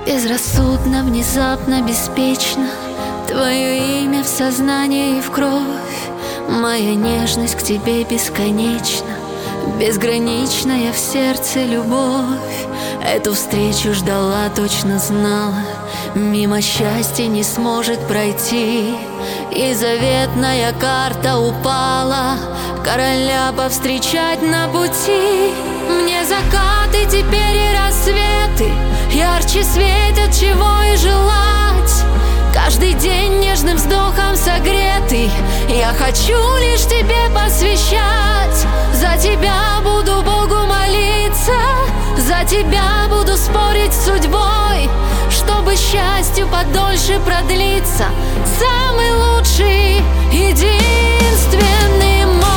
Безрассудно, внезапно, беспечно твое имя в сознании и в кровь. Моя нежность к тебе бесконечна, безграничная в сердце любовь. Эту встречу ждала, точно знала, мимо счастья не сможет пройти. И заветная карта упала, короля повстречать на пути. Мне закаты теперь и рассветы ярче светят, чего и желать. Каждый день нежным вздохом согретый я хочу лишь тебе посвящать. За тебя буду Богу молиться, за тебя буду спорить с судьбой, чтобы счастью подольше продлиться. Самый лучший, единственный мой.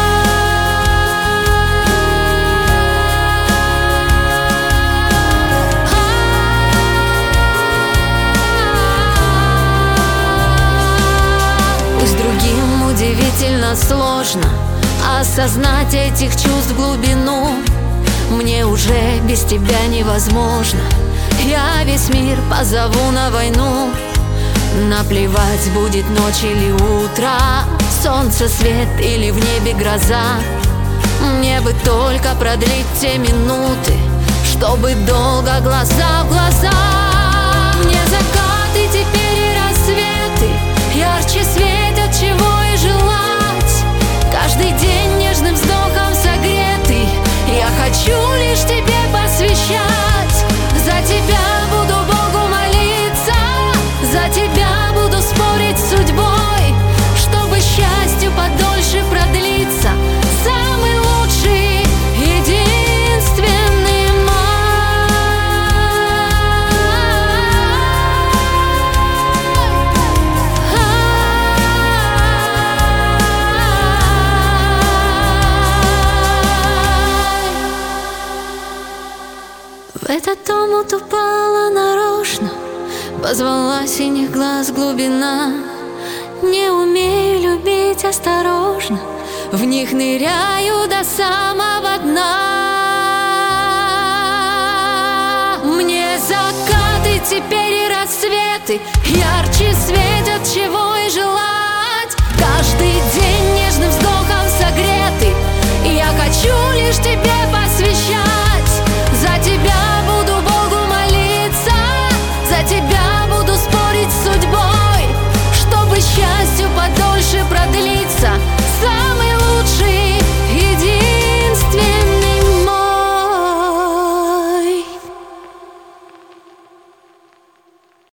Пусть другим удивительно сложно осознать этих чувств глубину, мне уже без тебя невозможно. Я весь мир позову на войну. Наплевать, будет ночь или утро, солнце, свет или в небе гроза. Мне бы только продлить те минуты, чтобы долго глаза в глаза. Мне закаты теперь и рассветы ярче светят, чего и желать. Каждый день нежным вздохом согретый я хочу лишь тебе посвящать. За тебя буду Богу молиться, за тебя буду спорить с судьбой, чтобы счастью подольше продлиться. Самый лучший, единственный мой. В этот омут упала нарочно, позвала синих глаз глубина. Не умею любить осторожно, в них ныряю до самого дна. Мне закаты теперь и рассветы ярче светят, чего и желать.